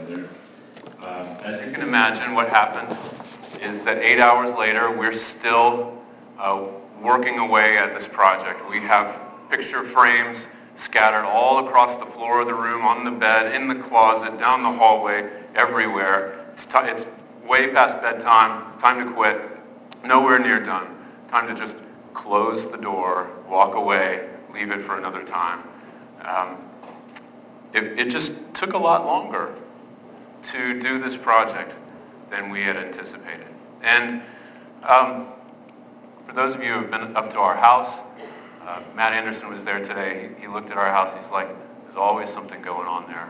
together. As you can imagine, what happened is that 8 hours later, we're still working away at this project. We have picture frames scattered all across the floor of the room, on the bed, in the closet, down the hallway, everywhere. It's way past bedtime, time to quit, nowhere near done. Time to just close the door, walk away, leave it for another time. It just took a lot longer to do this project than we had anticipated. And for those of you who have been up to our house, Matt Anderson was there today. He looked at our house. He's like, there's always something going on there.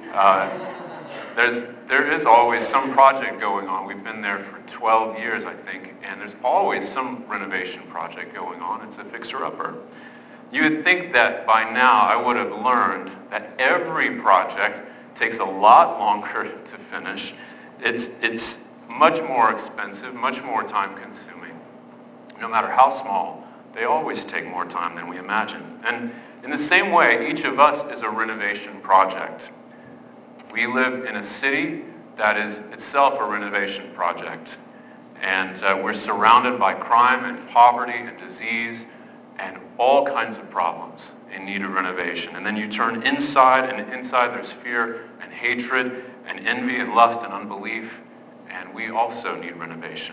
There is always some project going on. We've been there for 12 years, I think, and there's always some renovation project going on. It's a fixer-upper. You would think that by now I would have learned that every project takes a lot longer to finish. It's much more expensive, much more time-consuming. No matter how small, they always take more time than we imagine. And in the same way, each of us is a renovation project. We live in a city that is itself a renovation project. And we're surrounded by crime and poverty and disease and all kinds of problems in need of renovation. And then you turn inside, and inside there's fear and hatred and envy and lust and unbelief. And we also need renovation.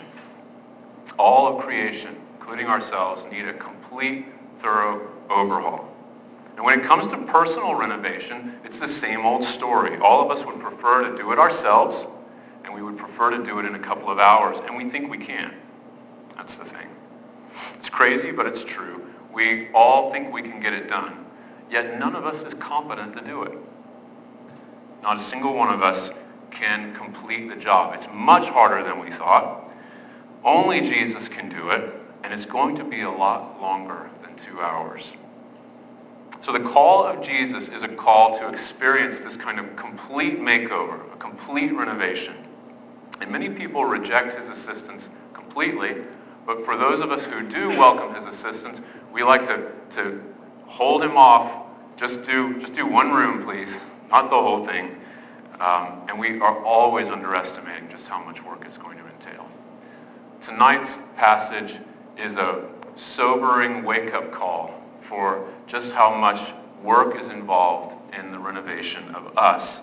All of creation, including ourselves, need a complete, thorough overhaul. And when it comes to personal renovation, it's the same old story. All of us would prefer to do it ourselves, and we would prefer to do it in a couple of hours, and we think we can. That's the thing. It's crazy, but it's true. We all think we can get it done, yet none of us is competent to do it. Not a single one of us can complete the job. It's much harder than we thought. Only Jesus can do it, and it's going to be a lot longer than 2 hours. So the call of Jesus is a call to experience this kind of complete makeover, a complete renovation. And many people reject his assistance completely, but for those of us who do welcome his assistance, we like to hold him off. Just do one room, please, not the whole thing. And we are always underestimating just how much work it's going to entail. Tonight's passage is a sobering wake-up call for just how much work is involved in the renovation of us.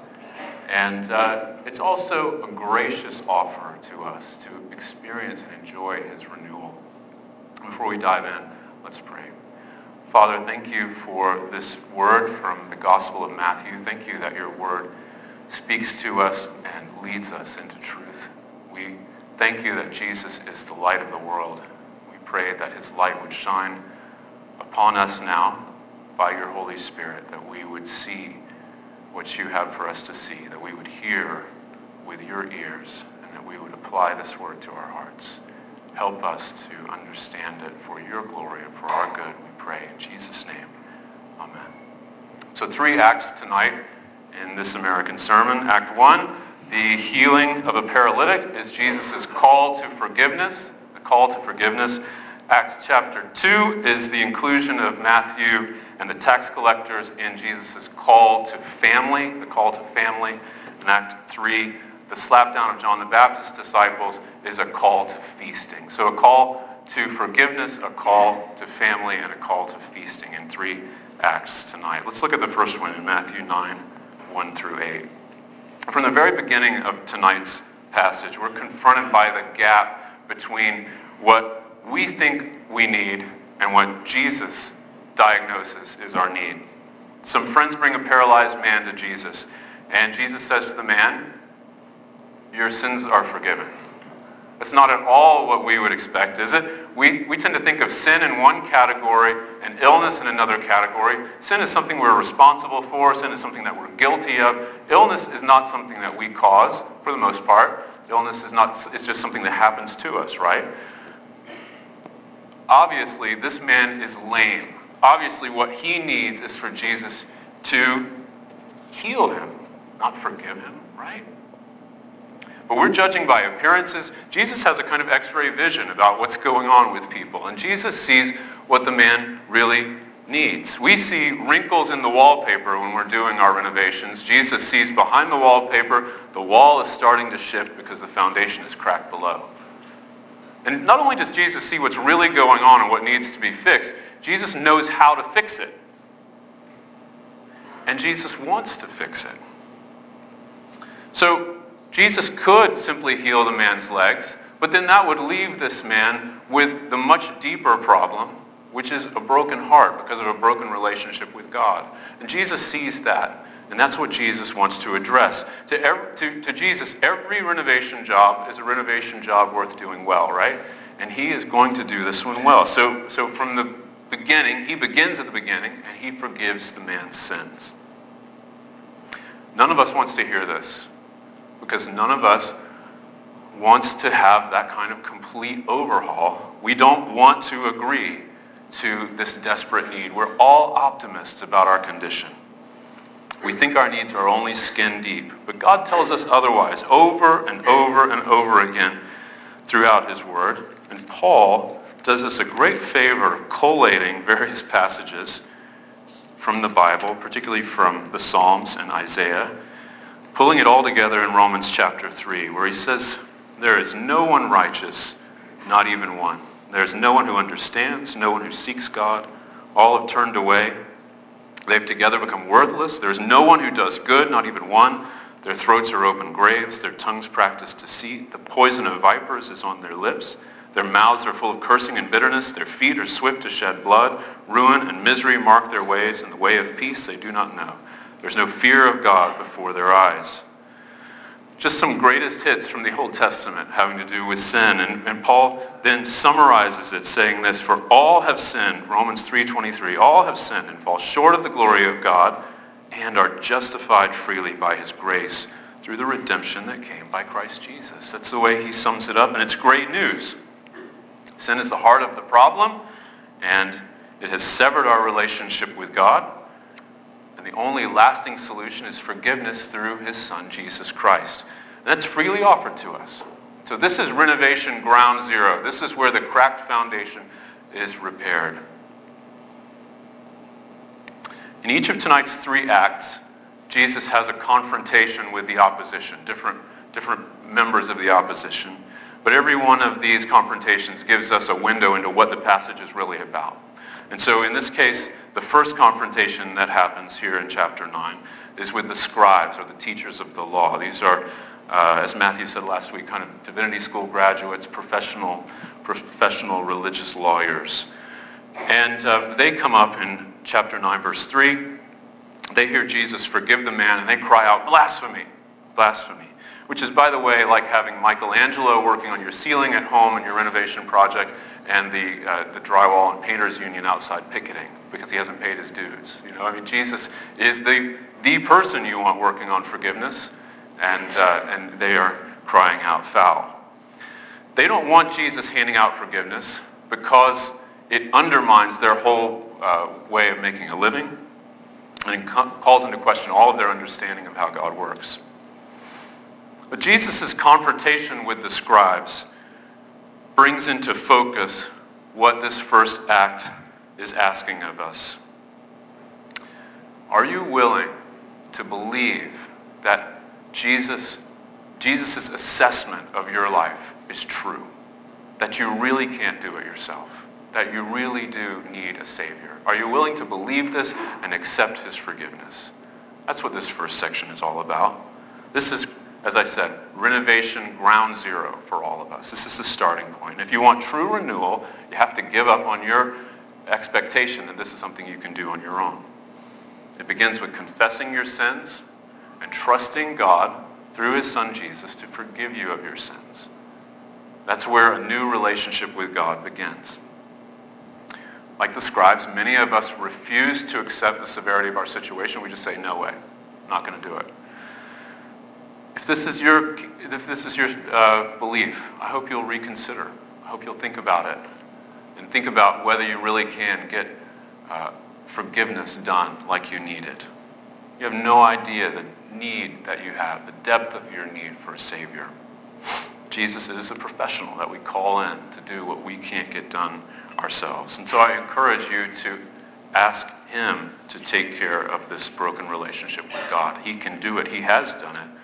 And it's also a gracious offer to us to experience and enjoy his renewal. Before we dive in, let's pray. Father, thank you for this word from the Gospel of Matthew. Thank you that your word speaks to us and leads us into truth. We thank you that Jesus is the light of the world. We pray that his light would shine upon us now by your Holy Spirit, that we would see what you have for us to see, that we would hear with your ears, and that we would apply this word to our hearts. Help us to understand it for your glory and for our good, we pray in Jesus' name. Amen. So 3 acts tonight in this American sermon. Act 1, the healing of a paralytic is Jesus' call to forgiveness, the call to forgiveness. Act chapter 2 is the inclusion of Matthew and the tax collectors in Jesus' call to family, the call to family. And Act 3, the slapdown of John the Baptist's disciples, is a call to feasting. So a call to forgiveness, a call to family, and a call to feasting in 3 acts tonight. Let's look at the first one in Matthew 9, 1 through 8. From the very beginning of tonight's passage, we're confronted by the gap between what we think we need and what Jesus diagnoses is our need. Some friends bring a paralyzed man to Jesus, and Jesus says to the man, your sins are forgiven. That's not at all what we would expect, is it? We tend to think of sin in one category and illness in another category. Sin is something we're responsible for. Sin is something that we're guilty of. Illness is not something that we cause, for the most part. Illness is not, it's just something that happens to us, right? Obviously, this man is lame. Obviously, what he needs is for Jesus to heal him, not forgive him, right? But we're judging by appearances. Jesus has a kind of x-ray vision about what's going on with people. And Jesus sees what the man really needs. We see wrinkles in the wallpaper when we're doing our renovations. Jesus sees behind the wallpaper, the wall is starting to shift because the foundation is cracked below. And not only does Jesus see what's really going on and what needs to be fixed, Jesus knows how to fix it. And Jesus wants to fix it. So Jesus could simply heal the man's legs, but then that would leave this man with the much deeper problem, which is a broken heart because of a broken relationship with God. And Jesus sees that, and that's what Jesus wants to address. To Jesus, every renovation job is a renovation job worth doing well, right? And he is going to do this one well. So from the beginning, he begins at the beginning, and he forgives the man's sins. None of us wants to hear this, because none of us wants to have that kind of complete overhaul. We don't want to agree to this desperate need. We're all optimists about our condition. We think our needs are only skin deep, but God tells us otherwise over and over and over again throughout his word. And Paul does us a great favor of collating various passages from the Bible, particularly from the Psalms and Isaiah, pulling it all together in Romans chapter 3, where he says, there is no one righteous, not even one. There is no one who understands, no one who seeks God. All have turned away. They've together become worthless. There is no one who does good, not even one. Their throats are open graves. Their tongues practice deceit. The poison of vipers is on their lips. Their mouths are full of cursing and bitterness. Their feet are swift to shed blood. Ruin and misery mark their ways, and the way of peace they do not know. There's no fear of God before their eyes. Just some greatest hits from the Old Testament having to do with sin. And Paul then summarizes it saying this, for all have sinned, Romans 3:23, all have sinned and fall short of the glory of God and are justified freely by his grace through the redemption that came by Christ Jesus. That's the way he sums it up, and it's great news. Sin is the heart of the problem, and it has severed our relationship with God. And the only lasting solution is forgiveness through his Son, Jesus Christ. And that's freely offered to us. So this is renovation ground zero. This is where the cracked foundation is repaired. In each of tonight's three acts, Jesus has a confrontation with the opposition, different members of the opposition. But every one of these confrontations gives us a window into what the passage is really about. And so in this case, the first confrontation that happens here in chapter 9 is with the scribes, or the teachers of the law. These are, as Matthew said last week, kind of divinity school graduates, professional religious lawyers. And they come up in chapter 9, verse 3. They hear Jesus forgive the man, and they cry out, blasphemy, blasphemy. Which is, by the way, like having Michelangelo working on your ceiling at home in your renovation project and the drywall and painters union outside picketing because he hasn't paid his dues. You know, I mean, Jesus is the person you want working on forgiveness, and they are crying out foul. They don't want Jesus handing out forgiveness because it undermines their whole way of making a living, and it calls into question all of their understanding of how God works. But Jesus' confrontation with the scribes brings into focus what this first act is asking of us. Are you willing to believe that Jesus' assessment of your life is true? That you really can't do it yourself? That you really do need a Savior? Are you willing to believe this and accept his forgiveness? That's what this first section is all about. This is, as I said, renovation ground zero for all of us. This is the starting point. If you want true renewal, you have to give up on your expectation that this is something you can do on your own. It begins with confessing your sins and trusting God through his Son Jesus to forgive you of your sins. That's where a new relationship with God begins. Like the scribes, many of us refuse to accept the severity of our situation. We just say, no way, I'm not going to do it. If this is your belief, I hope you'll reconsider. I hope you'll think about it and think about whether you really can get forgiveness done like you need it. You have no idea the need that you have, the depth of your need for a Savior. Jesus is a professional that we call in to do what we can't get done ourselves. And so I encourage you to Ask him to take care of this broken relationship with God. He can do it. He has done it.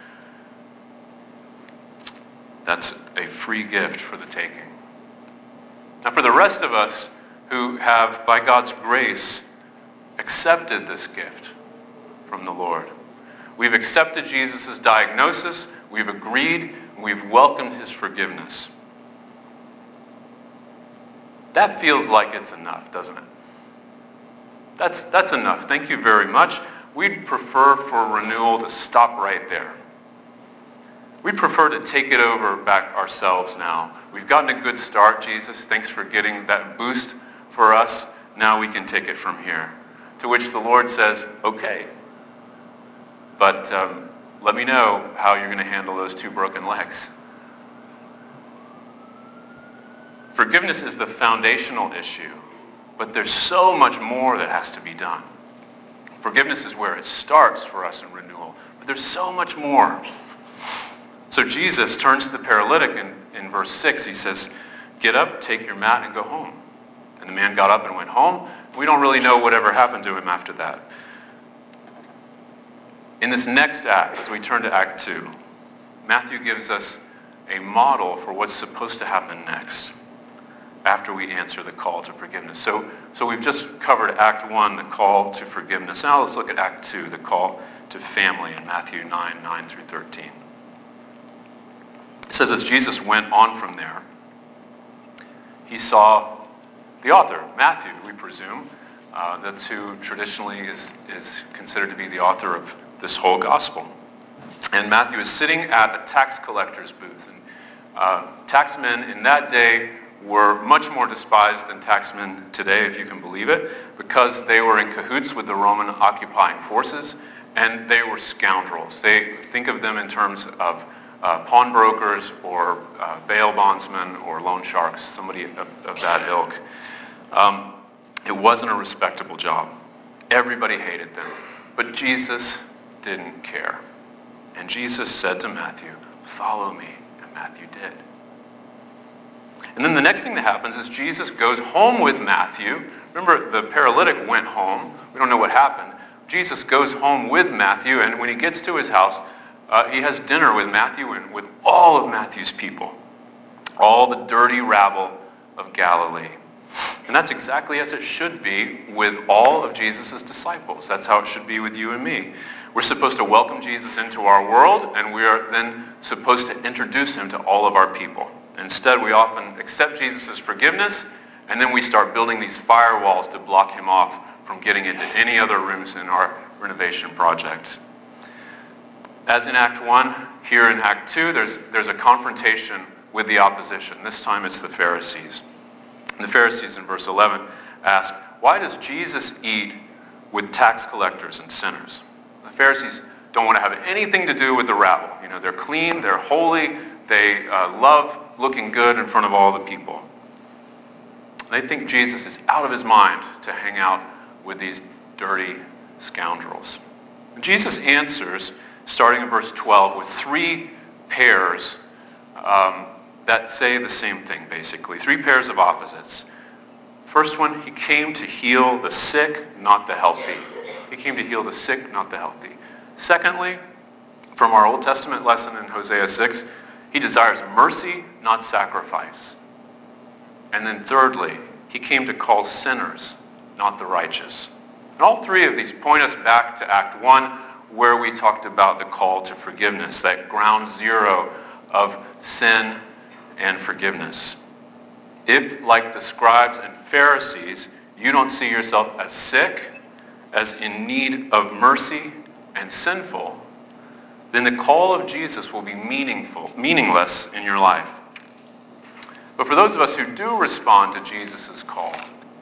That's a free gift for the taking. Now, for the rest of us who have, by God's grace, accepted this gift from the Lord, we've accepted Jesus' diagnosis, we've agreed, and we've welcomed his forgiveness. That feels like it's enough, doesn't it? That's enough. Thank you very much. We'd prefer for renewal to stop right there. We prefer to take it over back ourselves now. We've gotten a good start, Jesus. Thanks for getting that boost for us. Now we can take it from here. To which the Lord says, okay. But let me know how you're going to handle those 2 broken legs. Forgiveness is the foundational issue, but there's so much more that has to be done. Forgiveness is where it starts for us in renewal, but there's so much more. So Jesus turns to the paralytic in verse 6. He says, get up, take your mat, and go home. And the man got up and went home. We don't really know whatever happened to him after that. In this next act, as we turn to Act 2, Matthew gives us a model for what's supposed to happen next after we answer the call to forgiveness. So we've just covered Act 1, the call to forgiveness. Now let's look at Act 2, the call to family in Matthew 9 through 13. It says, as Jesus went on from there, he saw the author, Matthew, we presume. That's who traditionally is considered to be the author of this whole gospel. And Matthew is sitting at a tax collector's booth. And taxmen in that day were much more despised than taxmen today, if you can believe it, because they were in cahoots with the Roman occupying forces, and they were scoundrels. They think of them in terms of pawnbrokers or bail bondsmen or loan sharks, somebody of that ilk. It wasn't a respectable job. Everybody hated them. But Jesus didn't care. And Jesus said to Matthew, follow me. And Matthew did. And then the next thing that happens is Jesus goes home with Matthew. Remember, the paralytic went home. We don't know what happened. Jesus goes home with Matthew, and when he gets to his house, he has dinner with Matthew and with all of Matthew's people, all the dirty rabble of Galilee. And that's exactly as it should be with all of Jesus' disciples. That's how it should be with you and me. We're supposed to welcome Jesus into our world, and we are then supposed to introduce him to all of our people. Instead, we often accept Jesus' forgiveness, and then we start building these firewalls to block him off from getting into any other rooms in our renovation project. As in Act 1, here in Act 2, there's a confrontation with the opposition. This time it's the Pharisees. And the Pharisees in verse 11 ask, why does Jesus eat with tax collectors and sinners? The Pharisees don't want to have anything to do with the rabble. You know, they're clean, they're holy, they love looking good in front of all the people. They think Jesus is out of his mind to hang out with these dirty scoundrels. And Jesus answers, starting in verse 12, with 3 pairs that say the same thing, basically. 3 pairs of opposites. First one, he came to heal the sick, not the healthy. He came to heal the sick, not the healthy. Secondly, from our Old Testament lesson in Hosea 6, he desires mercy, not sacrifice. And then thirdly, he came to call sinners, not the righteous. And all 3 of these point us back to Act 1, where we talked about the call to forgiveness, that ground zero of sin and forgiveness. If, like the scribes and Pharisees, you don't see yourself as sick, as in need of mercy and sinful, then the call of Jesus will be meaningless in your life. But for those of us who do respond to Jesus' call,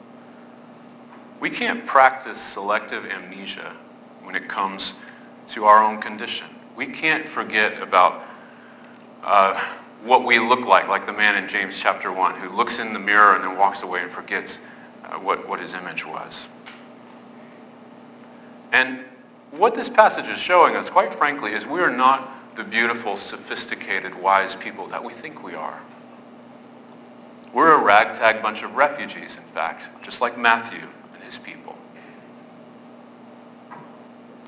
we can't practice selective amnesia when it comes to our own condition. We can't forget about what we look like the man in James chapter 1 who looks in the mirror and then walks away and forgets what his image was. And what this passage is showing us, quite frankly, is we are not the beautiful, sophisticated, wise people that we think we are. We're a ragtag bunch of refugees, in fact, just like Matthew and his people.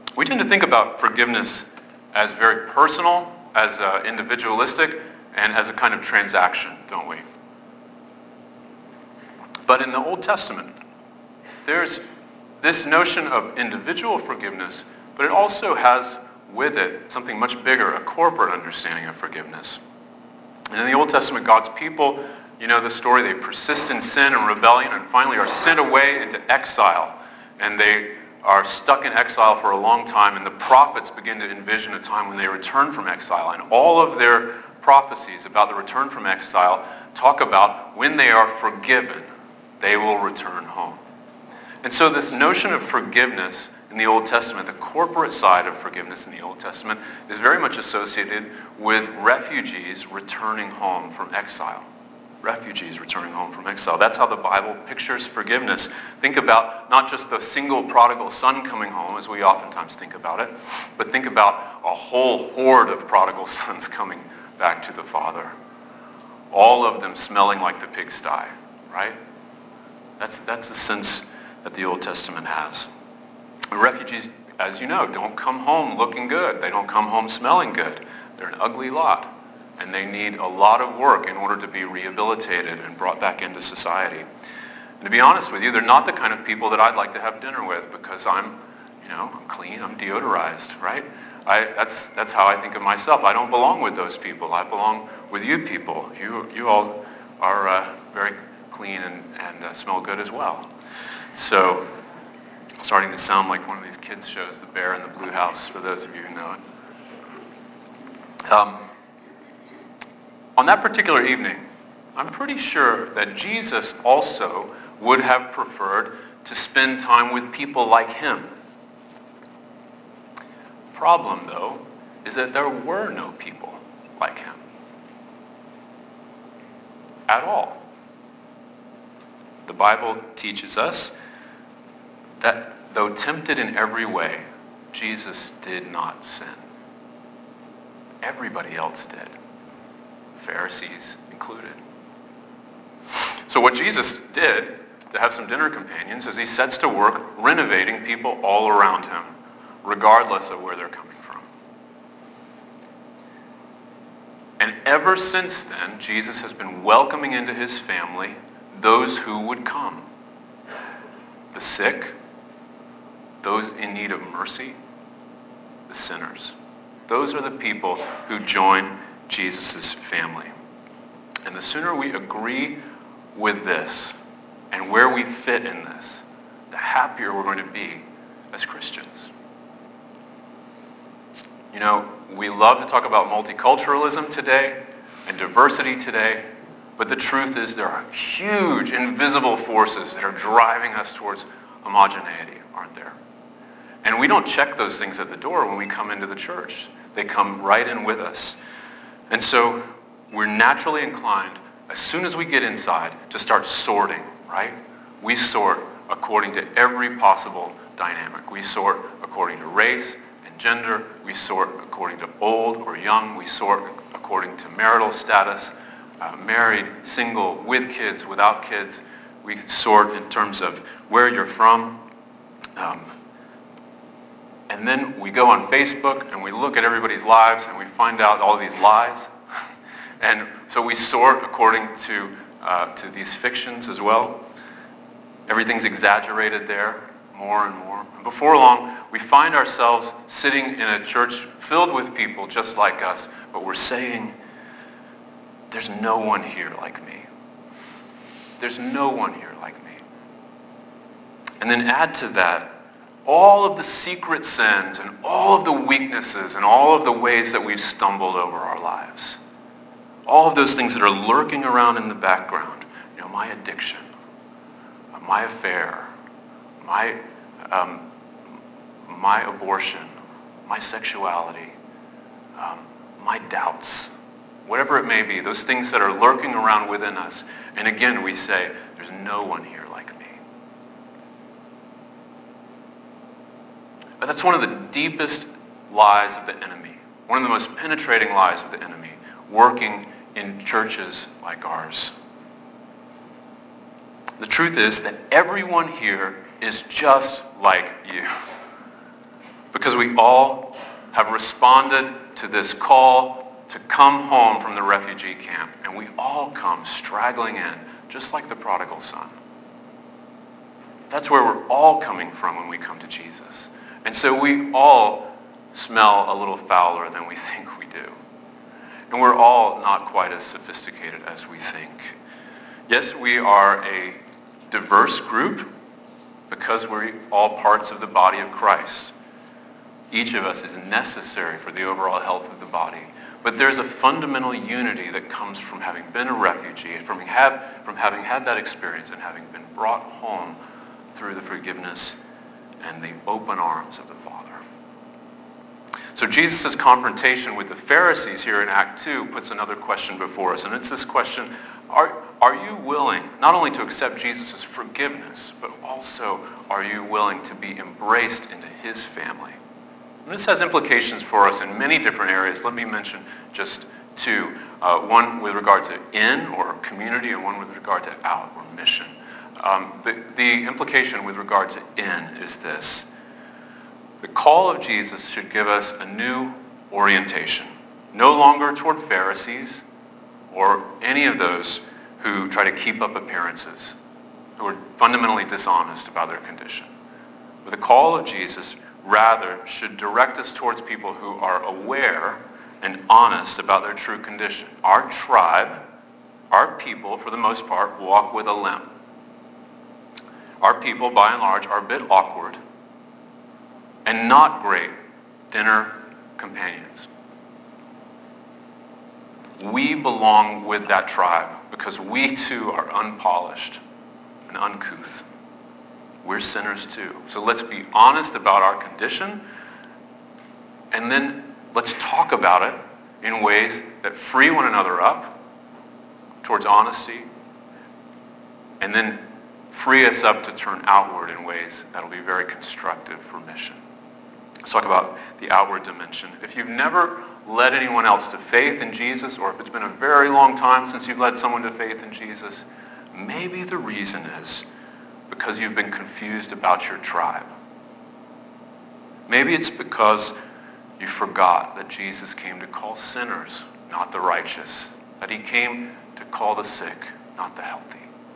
We tend to think about forgiveness as very personal, as individualistic, and as a kind of transaction, don't we? But in the Old Testament, there's this notion of individual forgiveness, but it also has with it something much bigger, a corporate understanding of forgiveness. And in the Old Testament, God's people, you know the story, they persist in sin and rebellion and finally are sent away into exile. And they are stuck in exile for a long time, and the prophets begin to envision a time when they return from exile. And all of their prophecies about the return from exile talk about when they are forgiven, they will return home. And so this notion of forgiveness in the Old Testament, the corporate side of forgiveness in the Old Testament, is very much associated with refugees returning home from exile. Refugees returning home from exile. That's how the Bible pictures forgiveness. Think about not just the single prodigal son coming home, as we oftentimes think about it, but think about a whole horde of prodigal sons coming back to the Father. All of them smelling like the pigsty, right? That's the sense that the Old Testament has. The refugees, as you know, don't come home looking good. They don't come home smelling good. They're an ugly lot. And they need a lot of work in order to be rehabilitated and brought back into society. And to be honest with you, they're not the kind of people that I'd like to have dinner with because I'm clean, I'm deodorized, right? That's how I think of myself. I don't belong with those people. I belong with you people. You all are very clean and smell good as well. So, starting to sound like one of these kids shows, The Bear in the Blue House, for those of you who know it. On that particular evening, I'm pretty sure that Jesus also would have preferred to spend time with people like him. The problem, though, is that there were no people like him. At all. The Bible teaches us that though tempted in every way, Jesus did not sin. Everybody else did. Pharisees included. So what Jesus did to have some dinner companions is he sets to work renovating people all around him, regardless of where they're coming from. And ever since then, Jesus has been welcoming into his family those who would come. The sick, those in need of mercy, the sinners. Those are the people who join Jesus' family. And the sooner we agree with this and where we fit in this, the happier we're going to be as Christians. You know, we love to talk about multiculturalism today and diversity today, but the truth is there are huge invisible forces that are driving us towards homogeneity, aren't there? And we don't check those things at the door when we come into the church. They come right in with us. And so we're naturally inclined, as soon as we get inside, to start sorting, right? We sort according to every possible dynamic. We sort according to race and gender. We sort according to old or young. We sort according to marital status, married, single, with kids, without kids. We sort in terms of where you're from. And then we go on Facebook and we look at everybody's lives and we find out all these lies. And so we sort according to these fictions as well. Everything's exaggerated there more and more. And before long, we find ourselves sitting in a church filled with people just like us, but we're saying, there's no one here like me. There's no one here like me. And then add to that all of the secret sins and all of the weaknesses and all of the ways that we've stumbled over our lives. All of those things that are lurking around in the background. You know, my addiction, my affair, my abortion, my sexuality, my doubts, whatever it may be, those things that are lurking around within us. And again, we say, there's no one here like me. But that's one of the deepest lies of the enemy, one of the most penetrating lies of the enemy, working in churches like ours. The truth is that everyone here is just like you. Because we all have responded to this call to come home from the refugee camp, and we all come straggling in, just like the prodigal son. That's where we're all coming from when we come to Jesus. And so we all smell a little fouler than we think we do. And we're all not quite as sophisticated as we think. Yes, we are a diverse group because we're all parts of the body of Christ. Each of us is necessary for the overall health of the body. But there's a fundamental unity that comes from having been a refugee, from having had that experience and having been brought home through the forgiveness and the open arms of the Father. So Jesus' confrontation with the Pharisees here in Act 2 puts another question before us. And it's this question, are you willing not only to accept Jesus' forgiveness, but also are you willing to be embraced into his family? And this has implications for us in many different areas. Let me mention just two. One with regard to in, or community, and one with regard to out, or mission. The implication with regard to in is this. The call of Jesus should give us a new orientation. No longer toward Pharisees or any of those who try to keep up appearances, who are fundamentally dishonest about their condition. But the call of Jesus rather should direct us towards people who are aware and honest about their true condition. Our tribe, our people, for the most part, walk with a limp. Our people, by and large, are a bit awkward and not great dinner companions. We belong with that tribe because we too are unpolished and uncouth. We're sinners too. So let's be honest about our condition, and then let's talk about it in ways that free one another up towards honesty, and then free us up to turn outward in ways that will be very constructive for mission. Let's talk about the outward dimension. If you've never led anyone else to faith in Jesus, or if it's been a very long time since you've led someone to faith in Jesus, maybe the reason is because you've been confused about your tribe. Maybe it's because you forgot that Jesus came to call sinners, not the righteous. That he came to call the sick, not the healthy.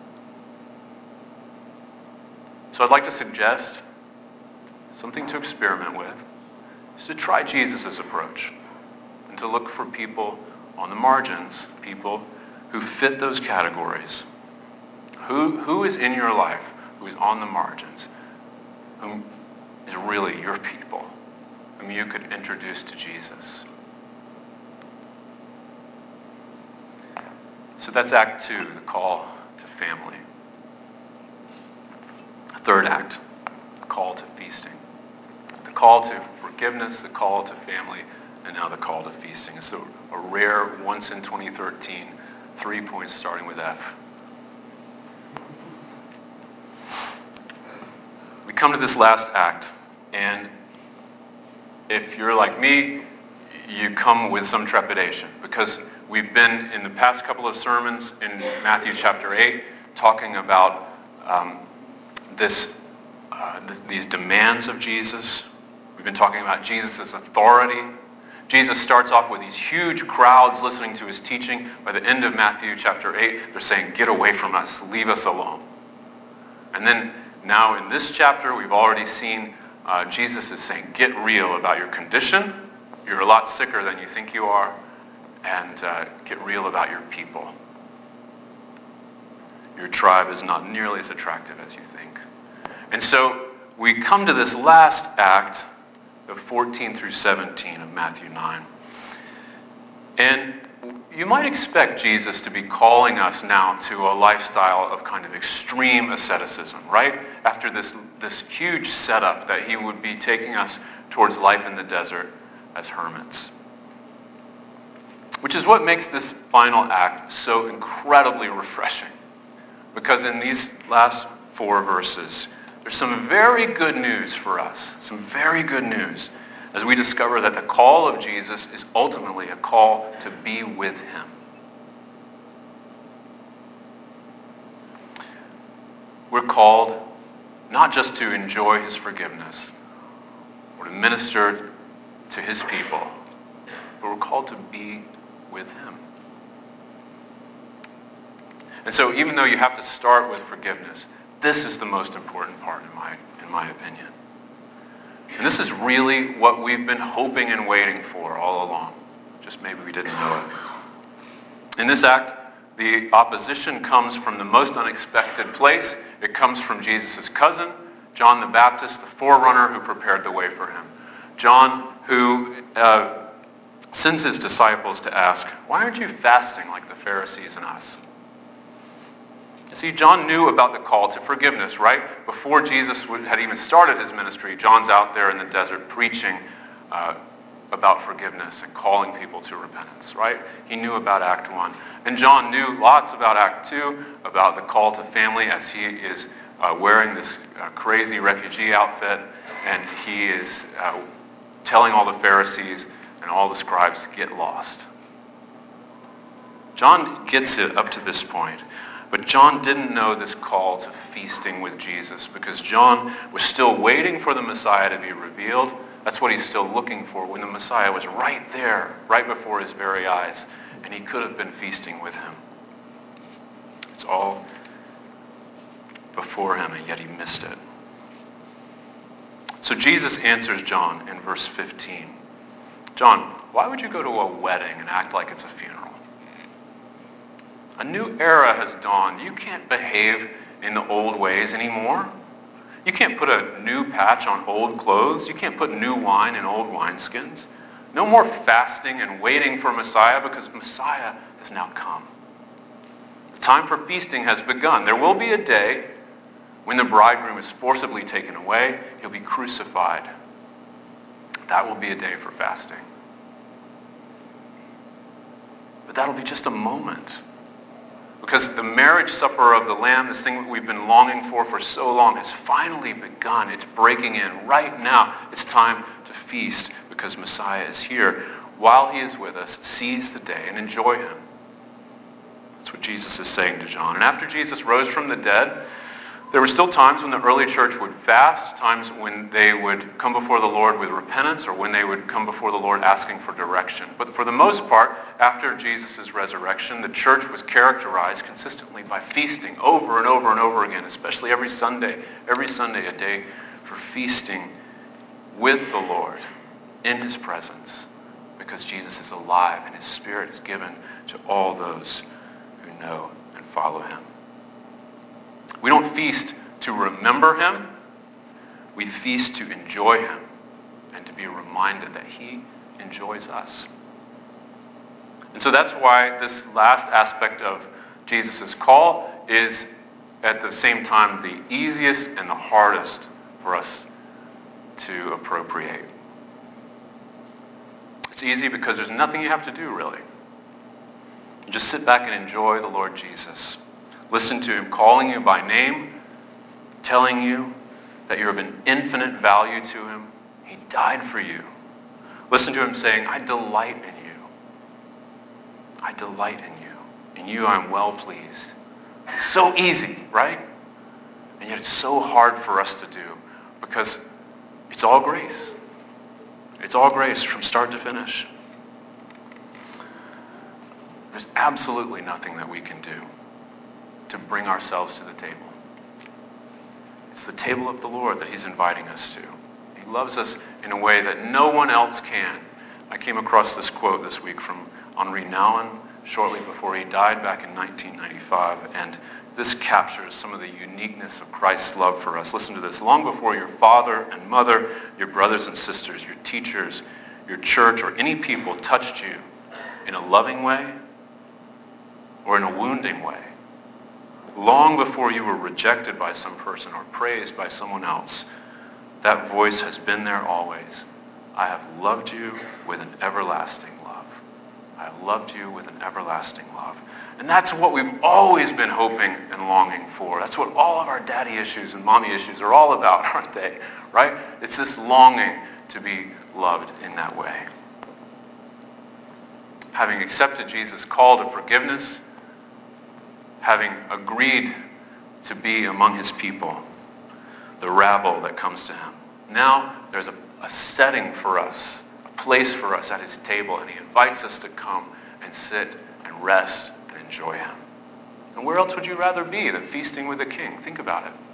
So I'd like to suggest something to experiment with is to try Jesus' approach and to look for people on the margins, people who fit those categories. Who is in your life who is on the margins, whom is really your people, whom you could introduce to Jesus? So that's Act 2, the call to family. Third act, the call to feasting. The call to forgiveness, the call to family, and now the call to feasting. It's a rare once in 2013, 3 points starting with F. We come to this last act, and if you're like me, you come with some trepidation, because we've been in the past couple of sermons in Matthew chapter 8 talking about these demands of Jesus. We've been talking about Jesus' authority. Jesus starts off with these huge crowds listening to his teaching. By the end of Matthew chapter 8, they're saying, "Get away from us, leave us alone." And then now in this chapter, we've already seen Jesus is saying, get real about your condition. You're a lot sicker than you think you are. And get real about your people. Your tribe is not nearly as attractive as you think. And so we come to this last act of 14 through 17 of Matthew 9. And you might expect Jesus to be calling us now to a lifestyle of kind of extreme asceticism, right? After this huge setup that he would be taking us towards life in the desert as hermits. Which is what makes this final act so incredibly refreshing. Because in these last 4 verses, there's some very good news for us. Some very good news as we discover that the call of Jesus is ultimately a call to be with him. We're called not just to enjoy his forgiveness or to minister to his people, but we're called to be with him. And so even though you have to start with forgiveness, this is the most important part in my opinion. And this is really what we've been hoping and waiting for all along. Just maybe we didn't know it. In this act, the opposition comes from the most unexpected place. It comes from Jesus' cousin, John the Baptist, the forerunner who prepared the way for him. John, who sends his disciples to ask, "Why aren't you fasting like the Pharisees and us?" You see, John knew about the call to forgiveness, right? Before Jesus had even started his ministry, John's out there in the desert preaching about forgiveness and calling people to repentance, right? He knew about Act 1. And John knew lots about Act 2, about the call to family as he is wearing this crazy refugee outfit, and he is telling all the Pharisees and all the scribes to get lost. John gets it up to this point. But John didn't know this call to feasting with Jesus because John was still waiting for the Messiah to be revealed. That's what he's still looking for, when the Messiah was right there, right before his very eyes, and he could have been feasting with him. It's all before him, and yet he missed it. So Jesus answers John in verse 15. "John, why would you go to a wedding and act like it's a funeral? A new era has dawned. You can't behave in the old ways anymore. You can't put a new patch on old clothes. You can't put new wine in old wineskins. No more fasting and waiting for Messiah, because Messiah has now come. The time for feasting has begun. There will be a day when the bridegroom is forcibly taken away. He'll be crucified. That will be a day for fasting. But that'll be just a moment. Because the marriage supper of the Lamb, this thing that we've been longing for so long, has finally begun. It's breaking in right now. It's time to feast because Messiah is here. While he is with us, seize the day and enjoy him." That's what Jesus is saying to John. And after Jesus rose from the dead, there were still times when the early church would fast, times when they would come before the Lord with repentance, or when they would come before the Lord asking for direction. But for the most part, after Jesus' resurrection, the church was characterized consistently by feasting over and over and over again, especially every Sunday a day for feasting with the Lord in his presence, because Jesus is alive and his Spirit is given to all those who know and follow him. We don't feast to remember him. We feast to enjoy him and to be reminded that he enjoys us. And so that's why this last aspect of Jesus' call is at the same time the easiest and the hardest for us to appropriate. It's easy because there's nothing you have to do, really. You just sit back and enjoy the Lord Jesus. Listen to him calling you by name, telling you that you're of an infinite value to him. He died for you. Listen to him saying, "I delight in you. I delight in you. In you I'm well pleased." It's so easy, right? And yet it's so hard for us to do because it's all grace. It's all grace from start to finish. There's absolutely nothing that we can do to bring ourselves to the table. It's the table of the Lord that he's inviting us to. He loves us in a way that no one else can. I came across this quote this week from Henri Nouwen shortly before he died back in 1995, and this captures some of the uniqueness of Christ's love for us. Listen to this. "Long before your father and mother, your brothers and sisters, your teachers, your church, or any people touched you in a loving way or in a wounding way, long before you were rejected by some person or praised by someone else, that voice has been there always. I have loved you with an everlasting love. I have loved you with an everlasting love." And that's what we've always been hoping and longing for. That's what all of our daddy issues and mommy issues are all about, aren't they? Right? It's this longing to be loved in that way. Having accepted Jesus' call to forgiveness, having agreed to be among his people, the rabble that comes to him, now there's a setting for us, a place for us at his table, and he invites us to come and sit and rest and enjoy him. And where else would you rather be than feasting with the king? Think about it.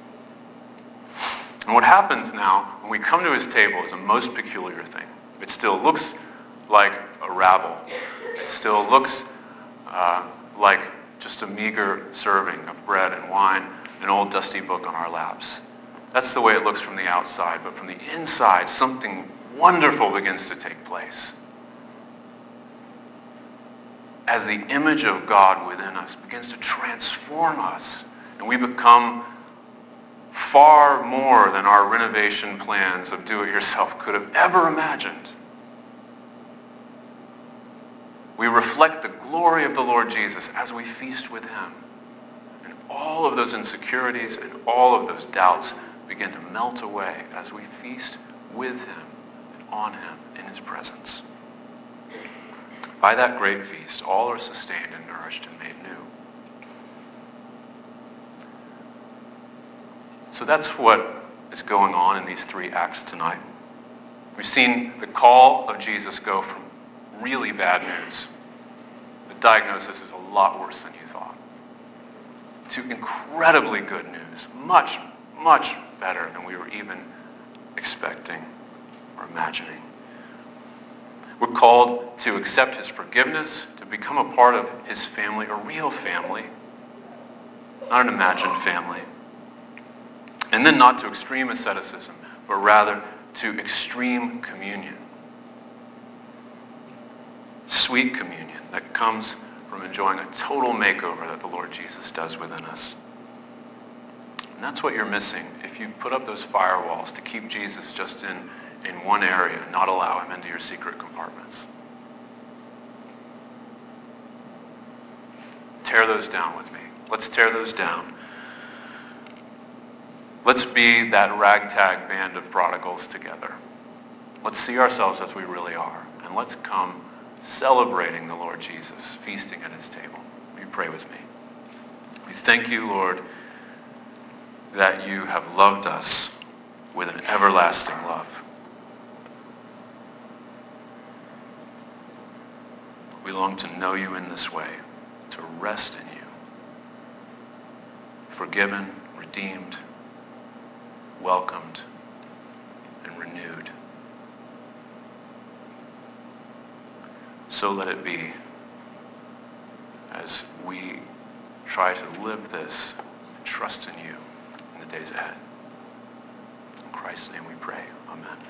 And what happens now when we come to his table is a most peculiar thing. It still looks like a rabble. It still looks like just a meager serving of bread and wine, an old dusty book on our laps. That's the way it looks from the outside, but from the inside, something wonderful begins to take place. As the image of God within us begins to transform us, and we become far more than our renovation plans of do-it-yourself could have ever imagined. We reflect the glory of the Lord Jesus as we feast with him. And all of those insecurities and all of those doubts begin to melt away as we feast with him and on him in his presence. By that great feast, all are sustained and nourished and made new. So that's what is going on in these three acts tonight. We've seen the call of Jesus go from really bad news. The diagnosis is a lot worse than you thought. To incredibly good news. Much, much better than we were even expecting or imagining. We're called to accept his forgiveness, to become a part of his family, a real family, not an imagined family. And then not to extreme asceticism, but rather to extreme communion. Sweet communion that comes from enjoying a total makeover that the Lord Jesus does within us. And that's what you're missing if you've put up those firewalls to keep Jesus just in one area and not allow him into your secret compartments. Tear those down with me. Let's tear those down. Let's be that ragtag band of prodigals together. Let's see ourselves as we really are. And let's come celebrating the Lord Jesus, feasting at his table. Will you pray with me? We thank you, Lord, that you have loved us with an everlasting love. We long to know you in this way, to rest in you. Forgiven, redeemed, welcomed, and renewed. So let it be as we try to live this and trust in you in the days ahead. In Christ's name we pray. Amen.